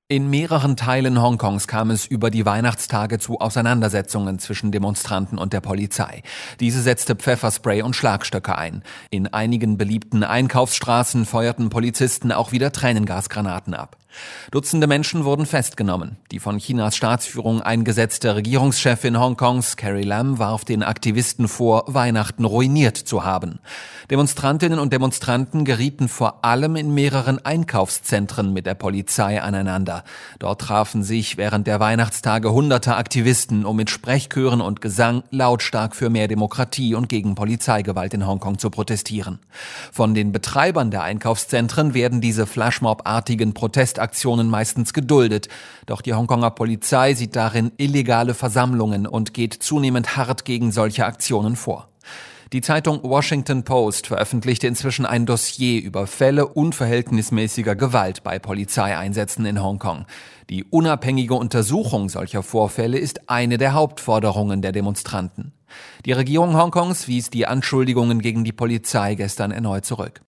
In mehreren Teilen Hongkongs kam es über die Weihnachtstage zu Auseinandersetzungen zwischen Demonstranten und der Polizei. Diese setzte Pfefferspray und Schlagstöcke ein. In einigen beliebten Einkaufsstraßen feuerten Polizisten auch wieder Tränengasgranaten ab. Dutzende Menschen wurden festgenommen. Die von Chinas Staatsführung eingesetzte Regierungschefin Hongkongs, Carrie Lam, warf den Aktivisten vor, Weihnachten ruiniert zu haben. Demonstrantinnen und Demonstranten gerieten vor allem in mehreren Einkaufszentren mit der Polizei aneinander. Dort trafen sich während der Weihnachtstage hunderte Aktivisten, um mit Sprechchören und Gesang lautstark für mehr Demokratie und gegen Polizeigewalt in Hongkong zu protestieren. Von den Betreibern der Einkaufszentren werden diese Flashmob-artigen Protestaktionen meistens geduldet. Doch die Hongkonger Polizei sieht darin illegale Versammlungen und geht zunehmend hart gegen solche Aktionen vor. Die Zeitung Washington Post veröffentlichte inzwischen ein Dossier über Fälle unverhältnismäßiger Gewalt bei Polizeieinsätzen in Hongkong. Die unabhängige Untersuchung solcher Vorfälle ist eine der Hauptforderungen der Demonstranten. Die Regierung Hongkongs wies die Anschuldigungen gegen die Polizei gestern erneut zurück.